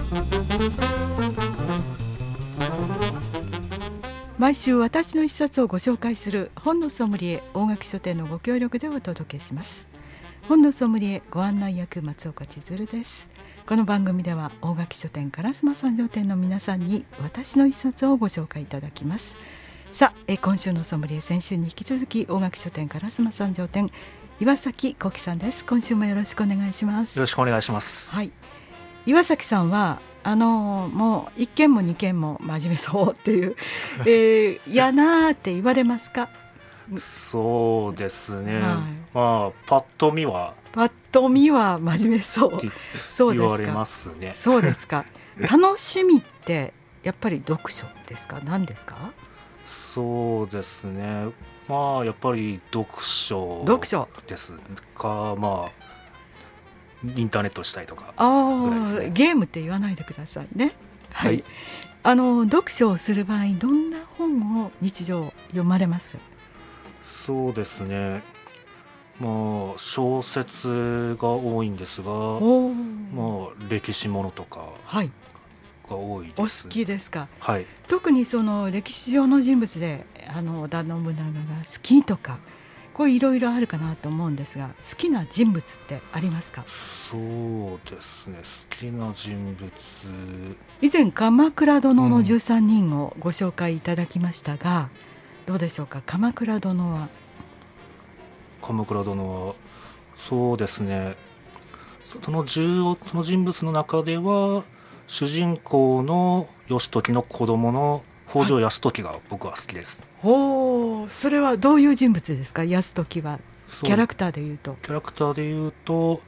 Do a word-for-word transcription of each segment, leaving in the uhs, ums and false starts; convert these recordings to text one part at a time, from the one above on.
毎週私の一冊をご紹介する本のソムリエ大垣書店のご協力でお届けします。本のソムリエご案内役松岡千鶴です。この番組では大垣書店烏丸三条店の皆さんに私の一冊をご紹介いただきます。さあ、え今週のソムリエ、先週に引き続き大垣書店烏丸三条店岩崎幸喜さんです。今週もよろしくお願いします。 よろしくお願いします。 はい、岩崎さんはあのもう一件も二件も真面目そうっていう、えー、嫌なーって言われますか？ そうですね、はい、まあパッと見はパッと見は真面目そうそうですか。 言われますね。 そうですか。楽しみってやっぱり読書ですか？何ですか？ そうですね、まあやっぱり読書ですか。まあインターネットしたりとかぐらいですね。 ゲームって言わないでくださいね。はい、はい、あの読書をする場合どんな本を日常読まれます？ そうですね、まあ小説が多いんですが、まあ歴史ものとかが多いです、ね。はい、お好きですか？ はい、 特にその歴史上の人物であの織田信長が好きとかこういろいろあるかなと思うんですが、好きな人物ってありますか？ そうですね、好きな人物、 以前鎌倉殿のじゅうさんにんをご紹介いただきましたが、うん、どうでしょうか？鎌倉殿は鎌倉殿はそうですね、そのじゅうその人物の中では主人公の義時の子供の北条泰時が僕は好きです。 おー、それはどういう人物ですか？泰時はキャラクターでいうとキャラクターでいうと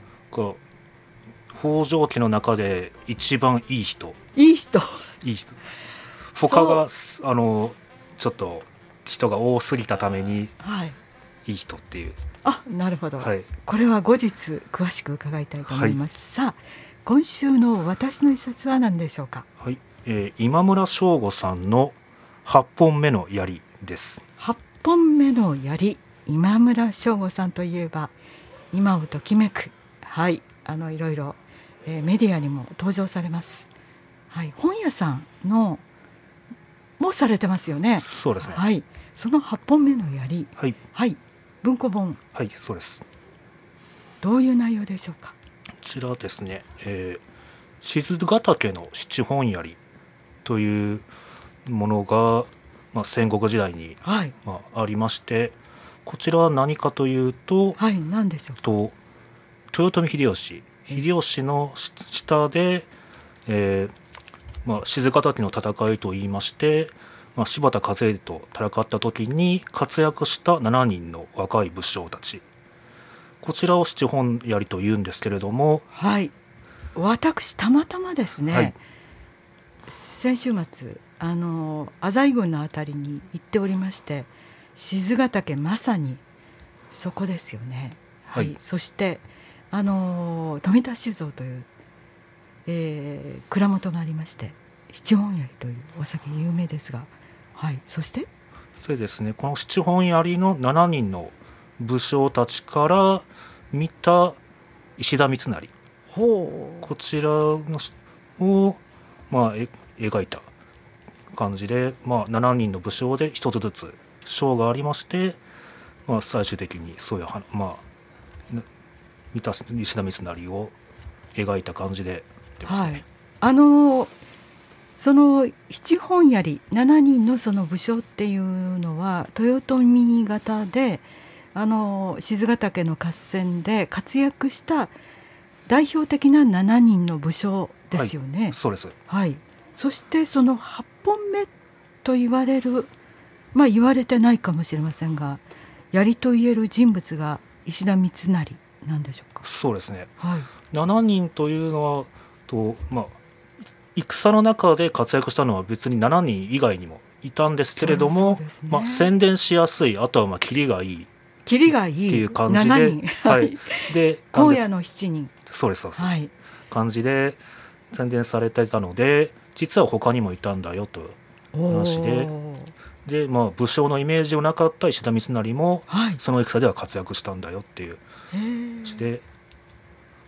北条家の中で一番いい人いい人いい人他があのちょっと人が多すぎたために、はい、いい人っていう。 あ、なるほど、はい、これは後日詳しく伺いたいと思います、はい、さあ今週の私の一冊は何でしょうか？ はい、えー、今村翔吾さんのはっぽんめの槍です。 はっぽんめの槍、今村翔吾さんといえば今をときめく、はい、あのいろいろ、えー、メディアにも登場されます、はい、本屋さんのもされてますよね。 そうですね、 はい、そのはっぽんめの槍、 はい、 はい、文庫本、 はい、そうです。 どういう内容でしょうか？ こちらですね、えー、静ヶ岳の七本槍というものが、まあ、戦国時代に、はい、まあ、ありまして、こちらは何かというと、 はい、何でしょうか？ と豊臣秀吉秀吉の下で、えーまあ、静ヶ岳の戦いといいまして、まあ、柴田勝家と戦った時に活躍したしちにんの若い武将たち、こちらを七本槍というんですけれども、 はい、私たまたまですね、はい、先週末あの浅井郡のあたりに行っておりまして、静ヶ岳まさにそこですよね、はいはい、そしてあの富田酒造という、えー、蔵元がありまして、七本槍というお酒有名ですが、はい、そしてそうですね、この七本槍のしちにんの武将たちから見た石田三成、ほう、こちらのを、まあ、え描いた感じで、まあ、しちにんの武将で一つずつ章がありまして、まあ、最終的にそういう、まあ、見た石田三成を描いた感じで出ますね。はい、 あのその七本槍しちにんのその武将っていうのは豊臣方であの静ヶ岳の合戦で活躍した代表的なしちにんの武将ですよね。 はい、そうです。 はい、そしてそのはっぽんめと言われる、まあ言われてないかもしれませんが、槍と言える人物が石田三成なんでしょうか？ そうですね、 はい、 しちにんというのはと、まあ、戦の中で活躍したのは別にしちにん以外にもいたんですけれども、ね、まあ、宣伝しやすい、あとはまあキリがいいキリがいいっていう感じで、しちにん、 はい、で荒野のしちにん、 そうですそうです、 はい、 感じで宣伝されていたので、実は他にもいたんだよという話で、で、まあ、武将のイメージをなかった石田三成も、はい、その戦では活躍したんだよっていう話で、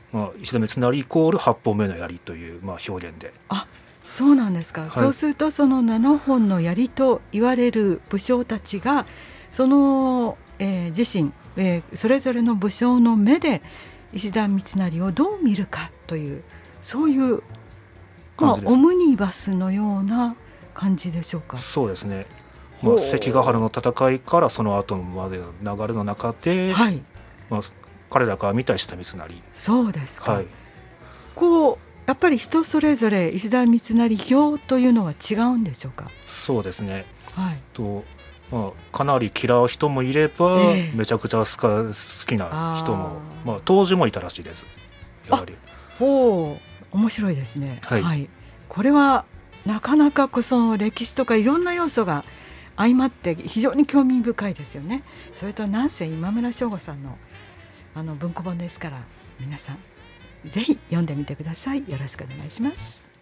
まあ、石田三成イコールはっぽんめの槍という、まあ、表現で。 あ、そうなんですか、はい、そうするとそのななほんの槍と言われる武将たちがその、えー、自身、えー、それぞれの武将の目で石田三成をどう見るかというそういう、まあ、オムニバスのような感じでしょうか。 そうですね、まあ、関ヶ原の戦いからその後までの流れの中で、はい、まあ、彼らから見た石田三成。 そうですか、はい、こうやっぱり人それぞれ石田三成票というのは違うんでしょうか。 そうですね、 はい、 とまあ、かなり嫌う人もいれば、えー、めちゃくちゃ好きな人も、まあ、当時もいたらしいです。やはりほう、面白いですね、 はいはい、 これはなかなかその歴史とかいろんな要素が相まって非常に興味深いですよね。それとなんせ今村翔吾さんのあの文庫本ですから皆さんぜひ読んでみてください。よろしくお願いします。